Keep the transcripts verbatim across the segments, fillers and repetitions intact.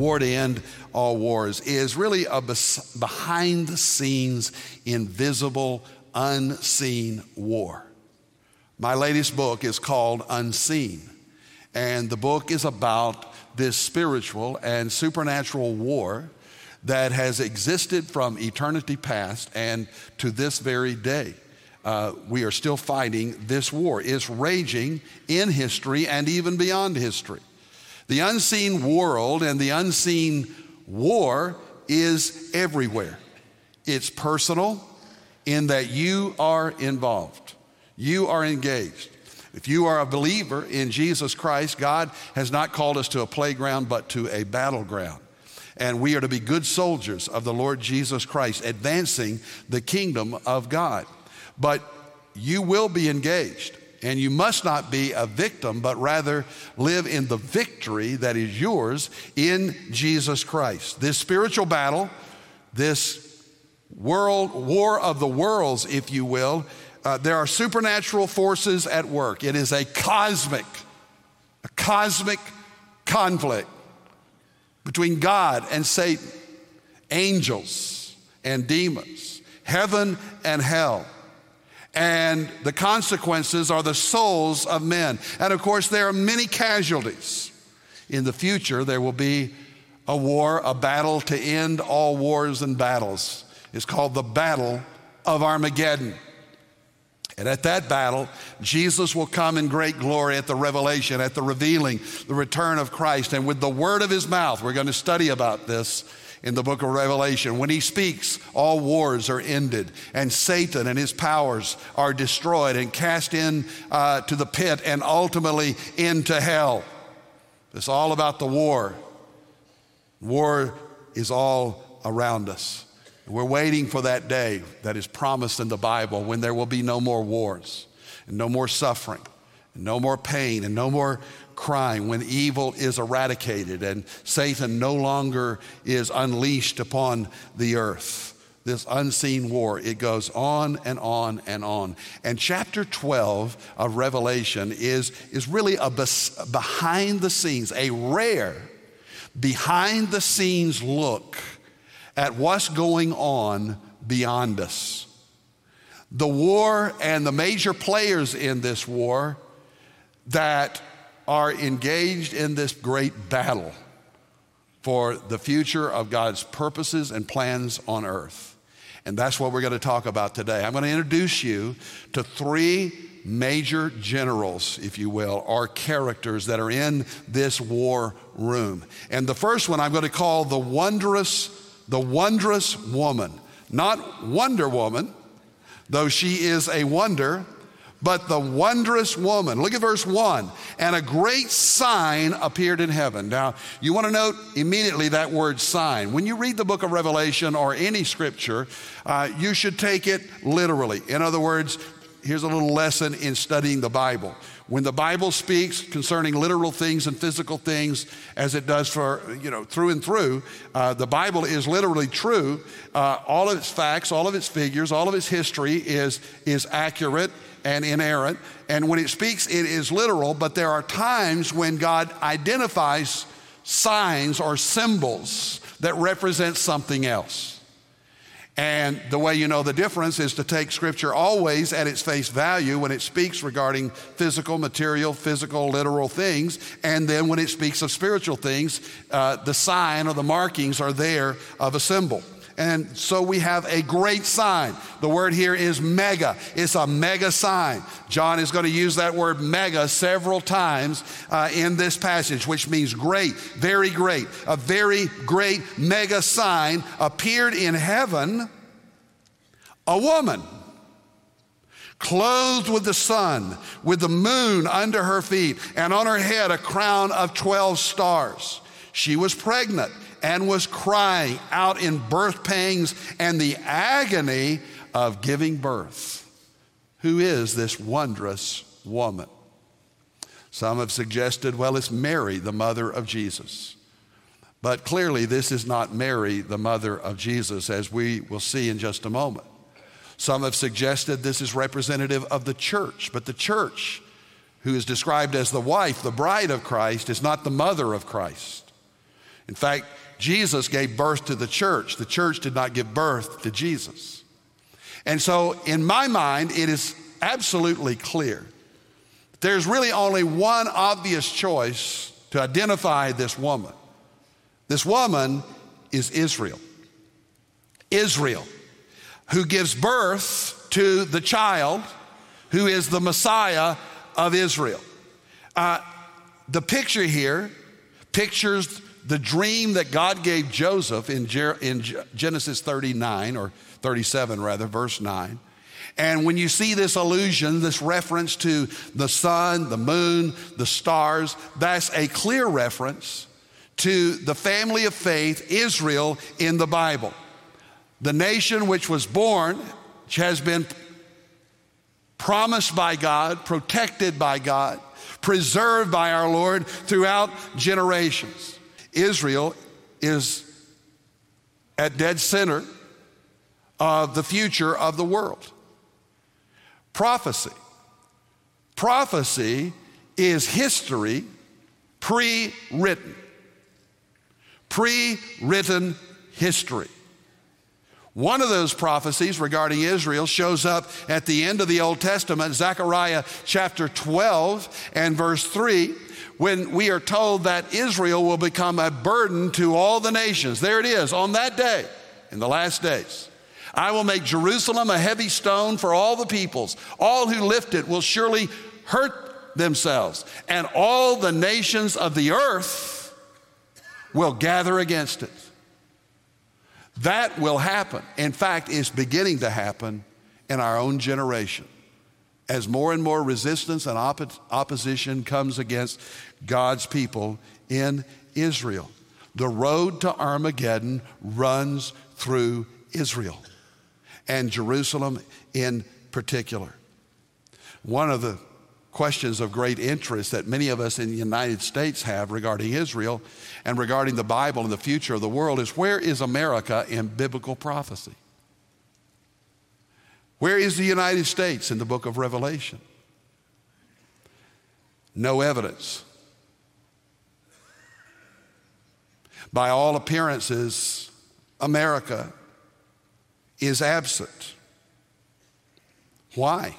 war to end all wars, is really a behind the scenes, invisible, unseen war. My latest book is called Unseen, and the book is about this spiritual and supernatural war that has existed from eternity past and to this very day. Uh, we are still fighting this war. It's raging in history and even beyond history. The unseen world and the unseen war is everywhere. It's personal in that you are involved. You are engaged. If you are a believer in Jesus Christ, God has not called us to a playground, but to a battleground. And we are to be good soldiers of the Lord Jesus Christ, advancing the kingdom of God. But you will be engaged, and you must not be a victim, but rather live in the victory that is yours in Jesus Christ. This spiritual battle, this world war of the worlds, if you will, uh, there are supernatural forces at work. It is a cosmic, a cosmic conflict between God and Satan, angels and demons, heaven and hell. And the consequences are the souls of men. And of course, there are many casualties. In the future, there will be a war, a battle to end all wars and battles. It's called the Battle of Armageddon. And at that battle, Jesus will come in great glory at the revelation, at the revealing, the return of Christ. And with the word of his mouth, we're going to study about this in the book of Revelation. When he speaks, all wars are ended, and Satan and his powers are destroyed and cast in uh, to the pit and ultimately into hell. It's all about the war. War is all around us. We're waiting for that day that is promised in the Bible when there will be no more wars and no more suffering and no more pain and no more crime, when evil is eradicated and Satan no longer is unleashed upon the earth. This unseen war, it goes on and on and on. And chapter twelve of Revelation is, is really a bes- behind the scenes, a rare behind the scenes look at what's going on beyond us. The war and the major players in this war that are engaged in this great battle for the future of God's purposes and plans on earth. And that's what we're going to talk about today. I'm going to introduce you to three major generals, if you will, or characters that are in this war room. And the first one I'm going to call the wondrous, the wondrous woman. Not Wonder Woman, though she is a wonder, but the wondrous woman. Look at verse one. And a great sign appeared in heaven. Now, you want to note immediately that word sign. When you read the book of Revelation or any scripture, uh, you should take it literally. In other words, here's a little lesson in studying the Bible. When the Bible speaks concerning literal things and physical things, as it does for, you know, through and through, uh, the Bible is literally true. Uh, all of its facts, all of its figures, all of its history is, is accurate and inerrant. And when it speaks, it is literal, but there are times when God identifies signs or symbols that represent something else. And the way you know the difference is to take scripture always at its face value when it speaks regarding physical, material, physical, literal things. And then when it speaks of spiritual things, uh, the sign or the markings are there of a symbol. And so we have a great sign. The word here is mega. It's a mega sign. John is going to use that word mega several times uh, in this passage, which means great, very great. A very great mega sign appeared in heaven, a woman clothed with the sun, with the moon under her feet, and on her head a crown of twelve stars. She was pregnant and was crying out in birth pangs and the agony of giving birth. Who is this wondrous woman? Some have suggested, well, it's Mary, the mother of Jesus. But clearly this is not Mary, the mother of Jesus, as we will see in just a moment. Some have suggested this is representative of the church, but the church, who is described as the wife, the bride of Christ, is not the mother of Christ. In fact, Jesus gave birth to the church. The church did not give birth to Jesus. And so in my mind, it is absolutely clear. There's really only one obvious choice to identify this woman. This woman is Israel. Israel, who gives birth to the child who is the Messiah of Israel. Uh, the picture here pictures the dream that God gave Joseph in, Jer- in Genesis thirty-nine, or thirty-seven rather, verse nine. And when you see this allusion, this reference to the sun, the moon, the stars, that's a clear reference to the family of faith, Israel, in the Bible. The nation which was born, which has been promised by God, protected by God, preserved by our Lord throughout generations. Israel is at dead center of the future of the world. Prophecy. Prophecy is history pre-written. Pre-written history. One of those prophecies regarding Israel shows up at the end of the Old Testament, Zechariah chapter twelve and verse three, when we are told that Israel will become a burden to all the nations. There it is, on that day, in the last days. I will make Jerusalem a heavy stone for all the peoples. All who lift it will surely hurt themselves, and all the nations of the earth will gather against it. That will happen. In fact, it's beginning to happen in our own generation as more and more resistance and oppo- opposition comes against God's people in Israel. The road to Armageddon runs through Israel, and Jerusalem in particular. One of the questions of great interest that many of us in the United States have regarding Israel and regarding the Bible and the future of the world is, where is America in biblical prophecy? Where is the United States in the book of Revelation? No evidence. By all appearances, America is absent. Why?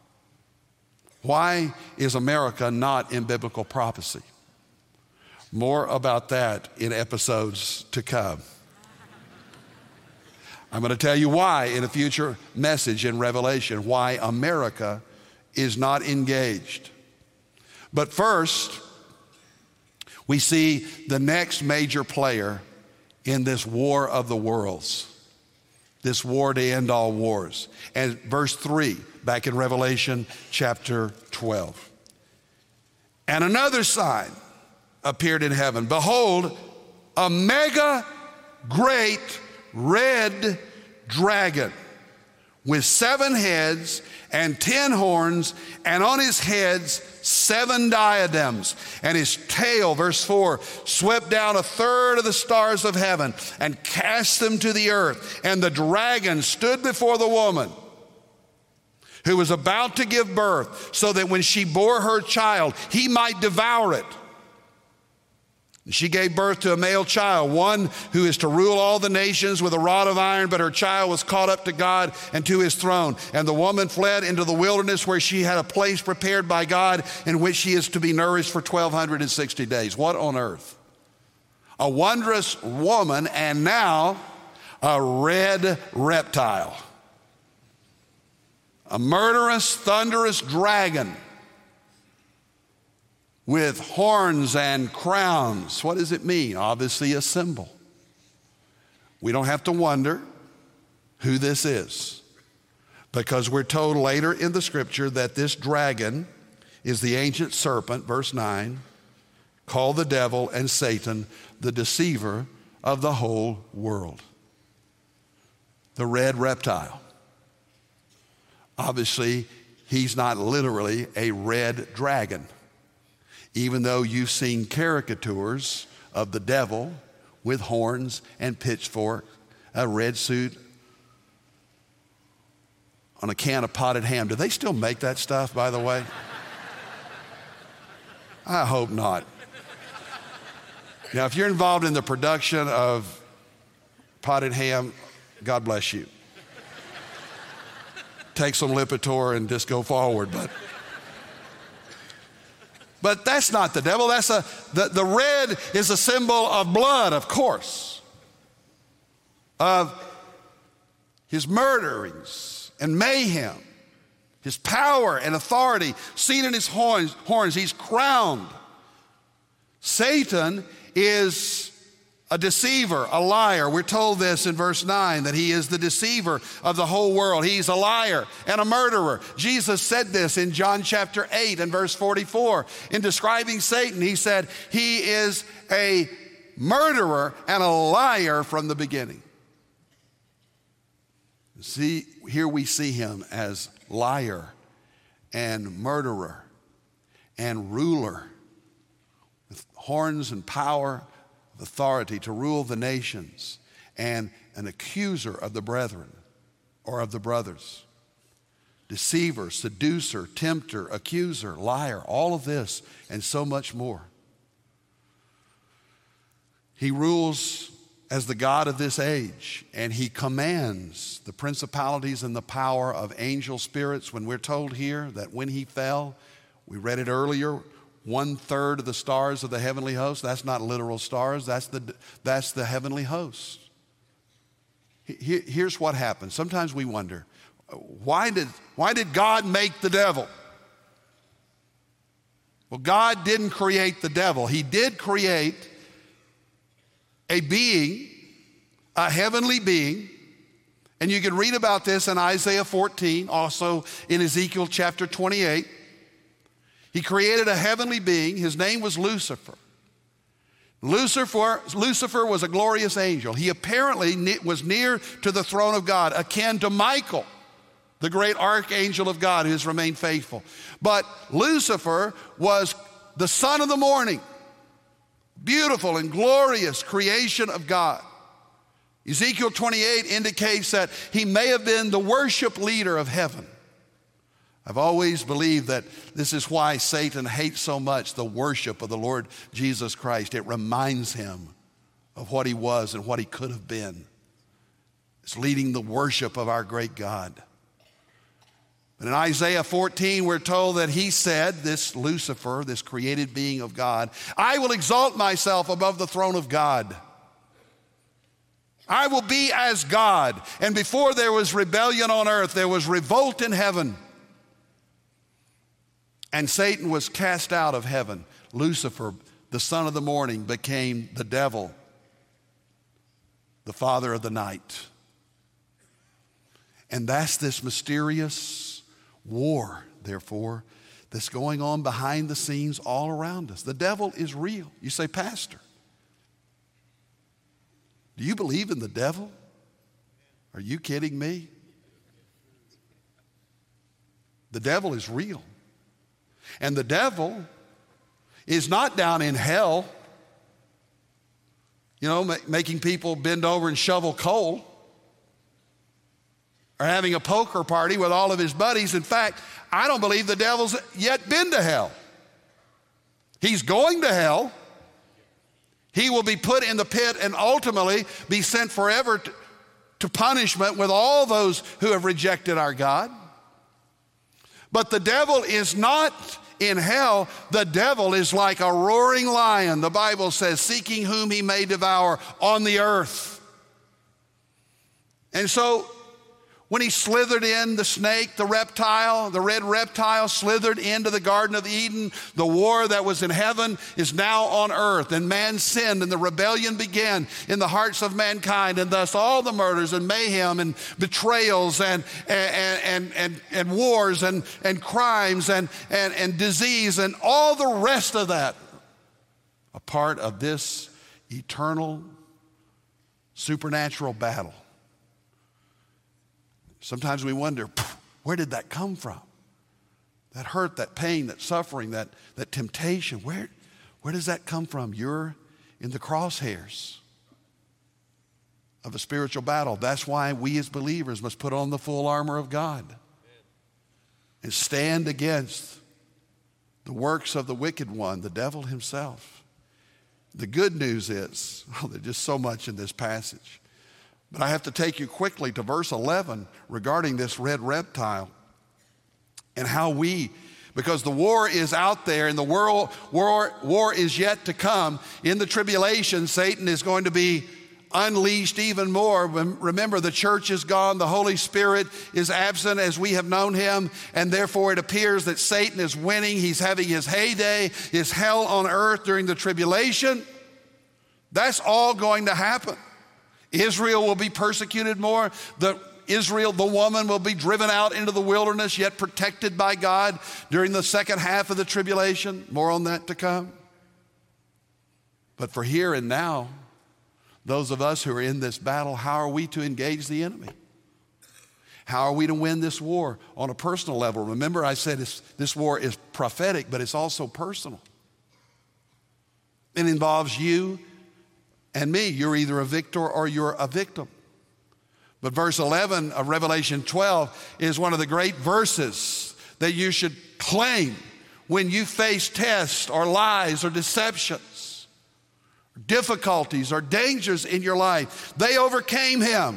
Why is America not in biblical prophecy? More about that in episodes to come. I'm going to tell you why in a future message in Revelation, why America is not engaged. But first, we see the next major player in this war of the worlds, this war to end all wars. And verse three, back in Revelation chapter twelve. And another sign appeared in heaven. Behold, a mega great red dragon with seven heads and ten horns, and on his heads seven diadems. And his tail, verse four, swept down a third of the stars of heaven and cast them to the earth. And the dragon stood before the woman who was about to give birth, so that when she bore her child, he might devour it. She gave birth to a male child, one who is to rule all the nations with a rod of iron, but her child was caught up to God and to his throne. And the woman fled into the wilderness, where she had a place prepared by God in which she is to be nourished for twelve sixty days. What on earth? A wondrous woman, and now a red reptile. A murderous, thunderous dragon with horns and crowns. What does it mean? Obviously a symbol. We don't have to wonder who this is, because we're told later in the scripture that this dragon is the ancient serpent, verse nine, called the devil and Satan, the deceiver of the whole world. The red reptile. Obviously, he's not literally a red dragon, even though you've seen caricatures of the devil with horns and pitchfork, a red suit on a can of potted ham. Do they still make that stuff, by the way? I hope not. Now, if you're involved in the production of potted ham, God bless you. Take some Lipitor and just go forward. But, but that's not the devil. That's a, the, the red is a symbol of blood, of course, of his murderings and mayhem, his power and authority, seen in his horns, horns. He's crowned. Satan is a deceiver, a liar. We're told this in verse nine, that he is the deceiver of the whole world. He's a liar and a murderer. Jesus said this in John chapter eight and verse forty-four. In describing Satan, he said, he is a murderer and a liar from the beginning. See, here we see him as liar and murderer and ruler with horns and power, authority to rule the nations, and an accuser of the brethren or of the brothers. Deceiver, seducer, tempter, accuser, liar, all of this and so much more. He rules as the God of this age, and he commands the principalities and the power of angel spirits. When we're told here that when he fell, we read it earlier, one third of the stars of the heavenly host. That's not literal stars. That's the, that's the heavenly host. Here's what happens. Sometimes we wonder, why did, why did God make the devil? Well, God didn't create the devil. He did create a being, a heavenly being. And you can read about this in Isaiah fourteen, also in Ezekiel chapter twenty-eight. He created a heavenly being. His name was Lucifer. Lucifer, Lucifer was a glorious angel. He apparently was near to the throne of God, akin to Michael, the great archangel of God who has remained faithful. But Lucifer was the son of the morning, beautiful and glorious creation of God. Ezekiel twenty-eight indicates that he may have been the worship leader of heaven. I've always believed that this is why Satan hates so much the worship of the Lord Jesus Christ. It reminds him of what he was and what he could have been. It's leading the worship of our great God. But in Isaiah fourteen, we're told that he said, this Lucifer, this created being of God, I will exalt myself above the throne of God. I will be as God. And before there was rebellion on earth, there was revolt in heaven. And Satan was cast out of heaven. Lucifer, the son of the morning, became the devil, the father of the night. And that's this mysterious war, therefore, that's going on behind the scenes all around us. The devil is real. You say, Pastor, do you believe in the devil? Are you kidding me? The devil is real. And the devil is not down in hell, you know, ma- making people bend over and shovel coal, or having a poker party with all of his buddies. In fact, I don't believe the devil's yet been to hell. He's going to hell. He will be put in the pit and ultimately be sent forever to, to punishment with all those who have rejected our God. But the devil is not in hell. The devil is like a roaring lion, the Bible says, seeking whom he may devour on the earth. And so when he slithered in, the snake, the reptile, the red reptile slithered into the Garden of Eden, the war that was in heaven is now on earth. And man sinned and the rebellion began in the hearts of mankind. And thus all the murders and mayhem and betrayals and, and, and, and, and wars and, and crimes and, and, and disease and all the rest of that, a part of this eternal supernatural battle. Sometimes we wonder, where did that come from? That hurt, that pain, that suffering, that, that temptation, where, where does that come from? You're in the crosshairs of a spiritual battle. That's why we as believers must put on the full armor of God and stand against the works of the wicked one, the devil himself. The good news is, oh, there's just so much in this passage. But I have to take you quickly to verse eleven regarding this red reptile and how we, because the war is out there and the world, war, war is yet to come. In the tribulation, Satan is going to be unleashed even more. Remember, the church is gone. The Holy Spirit is absent as we have known him. And therefore it appears that Satan is winning. He's having his heyday, his hell on earth during the tribulation. That's all going to happen. Israel will be persecuted more. The Israel, the woman, will be driven out into the wilderness, yet protected by God during the second half of the tribulation. More on that to come. But for here and now, those of us who are in this battle, how are we to engage the enemy? How are we to win this war on a personal level? Remember, I said it's, this war is prophetic, but it's also personal. It involves you and me. You're either a victor or you're a victim. But verse eleven of Revelation twelve is one of the great verses that you should claim when you face tests or lies or deceptions, difficulties or dangers in your life. They overcame him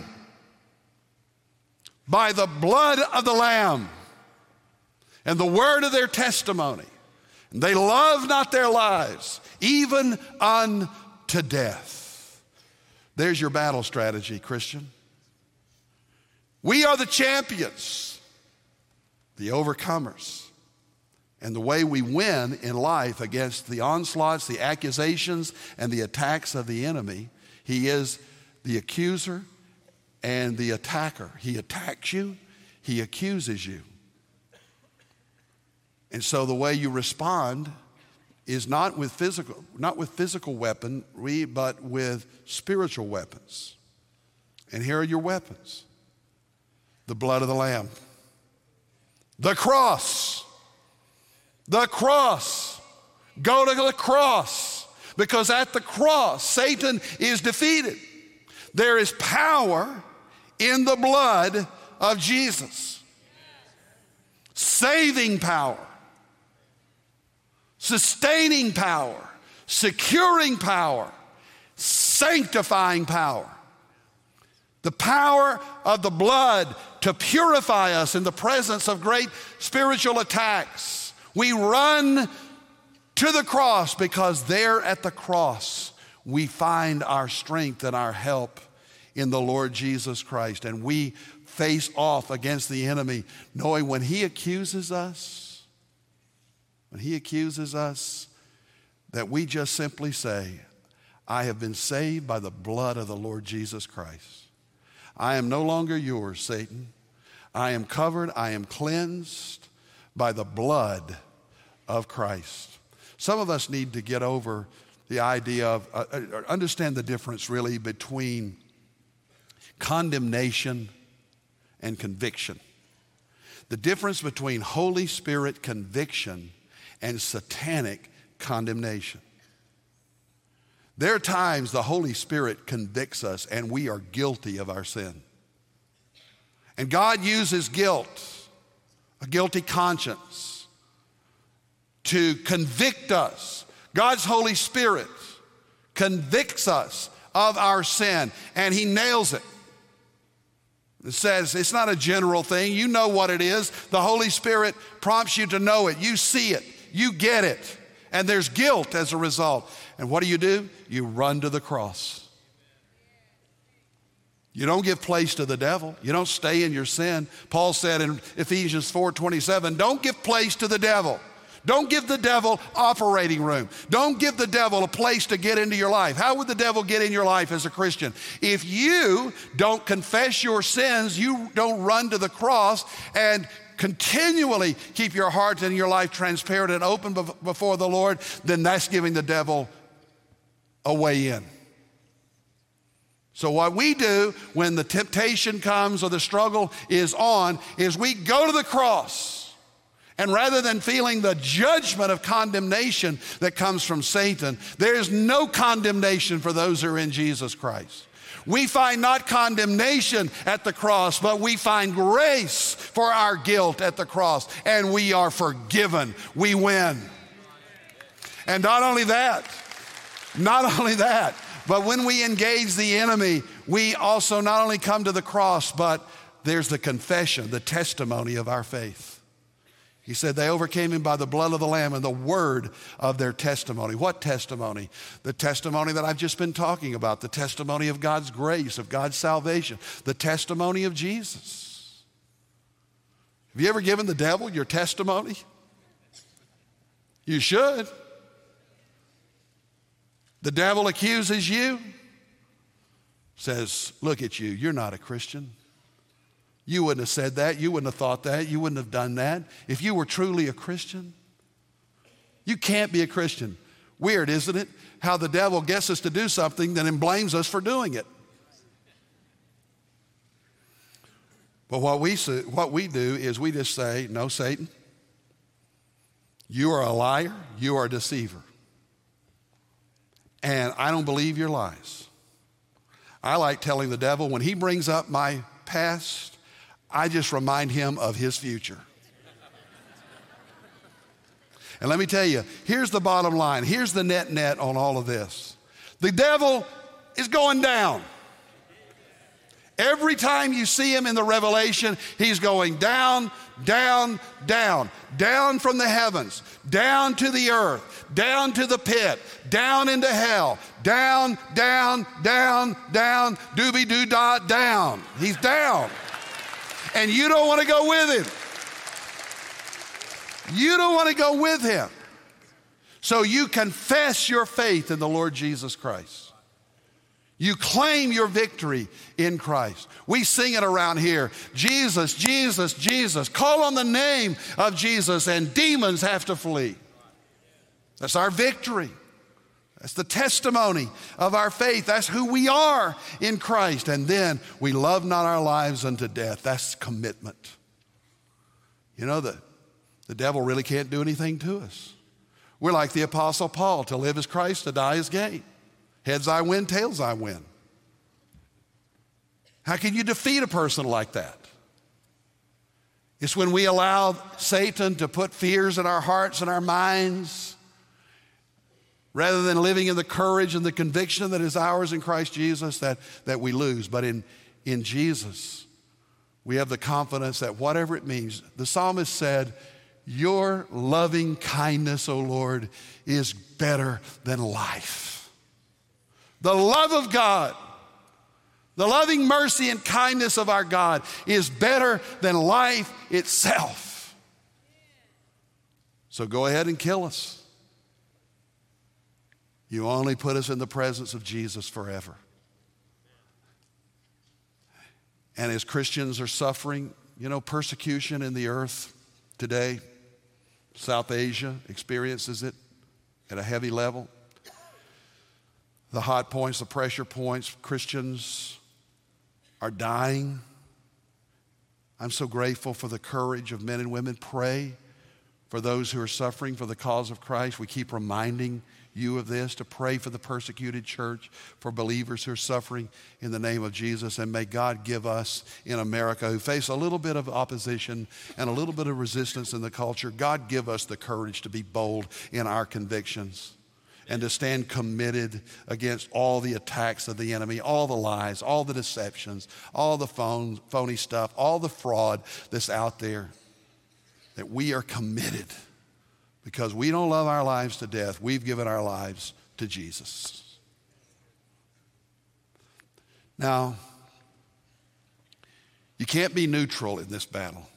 by the blood of the Lamb and the word of their testimony. And they loved not their lives, even unto death. There's your battle strategy, Christian. We are the champions, the overcomers. And the way we win in life against the onslaughts, the accusations, and the attacks of the enemy, he is the accuser and the attacker. He attacks you, he accuses you. And so the way you respond is not with physical, not with physical weaponry, but with spiritual weapons. And here are your weapons. The blood of the Lamb. The cross. The cross. Go to the cross. Because at the cross, Satan is defeated. There is power in the blood of Jesus. Saving power. Sustaining power. Securing power. Sanctifying power. The power of the blood to purify us in the presence of great spiritual attacks. We run to the cross because there at the cross we find our strength and our help in the Lord Jesus Christ. And we face off against the enemy, knowing when he accuses us, when he accuses us, that we just simply say, I have been saved by the blood of the Lord Jesus Christ. I am no longer yours, Satan. I am covered, I am cleansed by the blood of Christ. Some of us need to get over the idea of, uh, understand the difference really between condemnation and conviction. The difference between Holy Spirit conviction and satanic condemnation. There are times the Holy Spirit convicts us and we are guilty of our sin. And God uses guilt, a guilty conscience, to convict us. God's Holy Spirit convicts us of our sin, and he nails it. It says it's not a general thing. You know what it is. The Holy Spirit prompts you to know it. You see it. You get it. And there's guilt as a result. And what do you do? You run to the cross. You don't give place to the devil. You don't stay in your sin. Paul said in Ephesians four twenty-seven, don't give place to the devil. Don't give the devil operating room. Don't give the devil a place to get into your life. How would the devil get in your life as a Christian? If you don't confess your sins, you don't run to the cross and continually keep your heart and your life transparent and open before the Lord, then that's giving the devil a way in. So what we do when the temptation comes or the struggle is on is we go to the cross. And rather than feeling the judgment of condemnation that comes from Satan, there is no condemnation for those who are in Jesus Christ. We find not condemnation at the cross, but we find grace for our guilt at the cross, and we are forgiven. We win. And not only that, Not only that, but when we engage the enemy, we also not only come to the cross, but there's the confession, the testimony of our faith. He said they overcame him by the blood of the Lamb and the word of their testimony. What testimony? The testimony that I've just been talking about, the testimony of God's grace, of God's salvation, the testimony of Jesus. Have you ever given the devil your testimony? You should. The devil accuses you, says, look at you, you're not a Christian. You wouldn't have said that. You wouldn't have thought that. You wouldn't have done that if you were truly a Christian. You can't be a Christian. Weird, isn't it? How the devil gets us to do something, then blames us for doing it. But what we, what we do is we just say, no, Satan, you are a liar. You are a deceiver. And I don't believe your lies. I like telling the devil, when he brings up my past, I just remind him of his future. And let me tell you, here's the bottom line. Here's the net net on all of this. The devil is going down. Every time you see him in the Revelation, he's going down, down, down, down from the heavens, down to the earth, down to the pit, down into hell, down, down, down, down, doobie-doo-dah, down. He's down. And you don't want to go with him. You don't want to go with him. So you confess your faith in the Lord Jesus Christ. You claim your victory in Christ. We sing it around here. Jesus, Jesus, Jesus. Call on the name of Jesus and demons have to flee. That's our victory. That's the testimony of our faith. That's who we are in Christ. And then we love not our lives unto death. That's commitment. You know, the, the devil really can't do anything to us. We're like the Apostle Paul. To live is Christ, to die is gain. Heads I win, tails I win. How can you defeat a person like that? It's when we allow Satan to put fears in our hearts and our minds, rather than living in the courage and the conviction that is ours in Christ Jesus, that, that we lose. But in, in Jesus, we have the confidence that whatever it means, the psalmist said, your loving kindness, O Lord, is better than life. The love of God, the loving mercy and kindness of our God is better than life itself. So go ahead and kill us. You only put us in the presence of Jesus forever. And as Christians are suffering, you know, persecution in the earth today, South Asia experiences it at a heavy level. The hot points, the pressure points, Christians are dying. I'm so grateful for the courage of men and women. Pray for those who are suffering for the cause of Christ. We keep reminding you of this, to pray for the persecuted church, for believers who are suffering in the name of Jesus. And may God give us in America, who face a little bit of opposition and a little bit of resistance in the culture, God give us the courage to be bold in our convictions and to stand committed against all the attacks of the enemy, all the lies, all the deceptions, all the phone, phony stuff, all the fraud that's out there, that we are committed. Because we don't love our lives to death. We've given our lives to Jesus. Now, you can't be neutral in this battle.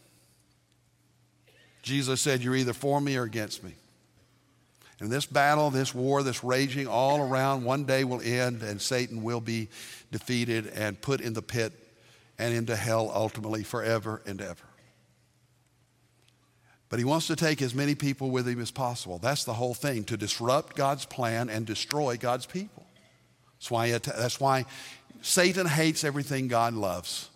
Jesus said, you're either for me or against me. And this battle, this war that's raging all around, one day will end and Satan will be defeated and put in the pit and into hell ultimately forever and ever. But he wants to take as many people with him as possible. That's the whole thing, to disrupt God's plan and destroy God's people. That's why, it, that's why Satan hates everything God loves.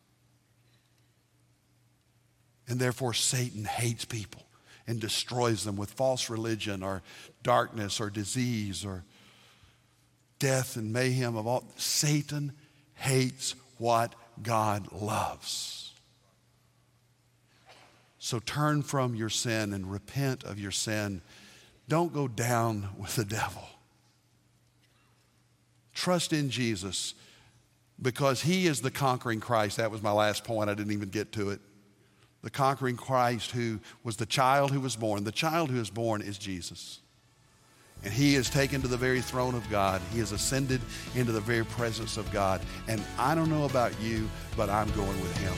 And therefore Satan hates people and destroys them with false religion or darkness or disease or death and mayhem of all. Satan hates what God loves. So turn from your sin and repent of your sin. Don't go down with the devil. Trust in Jesus because he is the conquering Christ. That was my last point. I didn't even get to it. The conquering Christ who was the child who was born. The child who is born is Jesus. And he is taken to the very throne of God. He has ascended into the very presence of God. And I don't know about you, but I'm going with him.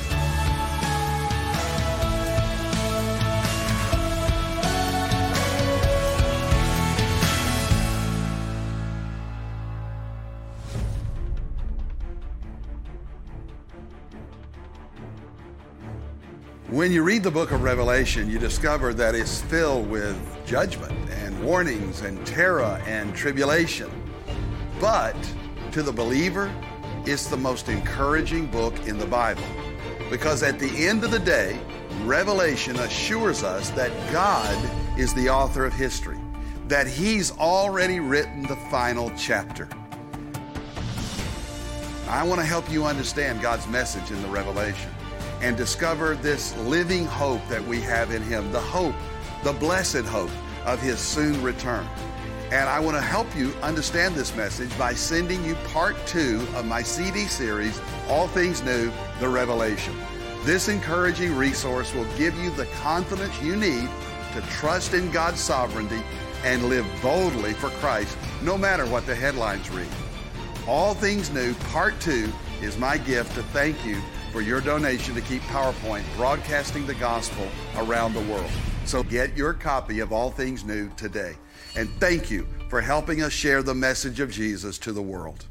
When you read the book of Revelation, you discover that it's filled with judgment and warnings and terror and tribulation. But to the believer, it's the most encouraging book in the Bible. Because at the end of the day, Revelation assures us that God is the author of history, that he's already written the final chapter. I want to help you understand God's message in the Revelation and discover this living hope that we have in him, the hope, the blessed hope of his soon return. And I want to help you understand this message by sending you part two of my C D series, All Things New, The Revelation. This encouraging resource will give you the confidence you need to trust in God's sovereignty and live boldly for Christ, no matter what the headlines read. All Things New, part two, is my gift to thank you for your donation to keep PowerPoint broadcasting the gospel around the world. So get your copy of All Things New today. And thank you for helping us share the message of Jesus to the world.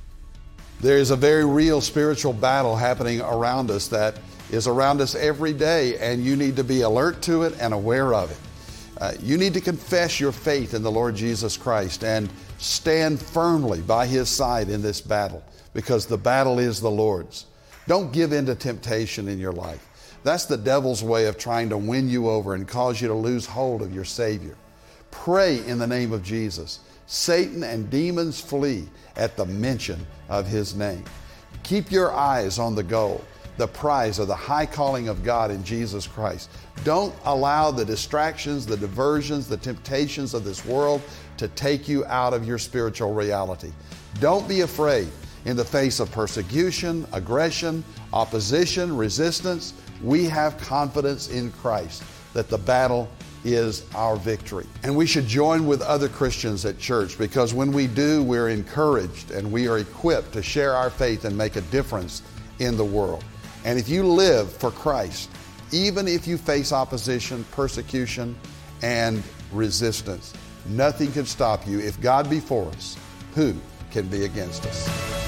There is a very real spiritual battle happening around us that is around us every day, and you need to be alert to it and aware of it. Uh, you need to confess your faith in the Lord Jesus Christ and stand firmly by his side in this battle, because the battle is the Lord's. Don't give in to temptation in your life. That's the devil's way of trying to win you over and cause you to lose hold of your Savior. Pray in the name of Jesus. Satan and demons flee at the mention of his name. Keep your eyes on the goal, the prize of the high calling of God in Jesus Christ. Don't allow the distractions, the diversions, the temptations of this world to take you out of your spiritual reality. Don't be afraid. In the face of persecution, aggression, opposition, resistance, we have confidence in Christ that the battle is our victory. And we should join with other Christians at church, because when we do, we're encouraged and we are equipped to share our faith and make a difference in the world. And if you live for Christ, even if you face opposition, persecution, and resistance, nothing can stop you. If God be for us, who can be against us?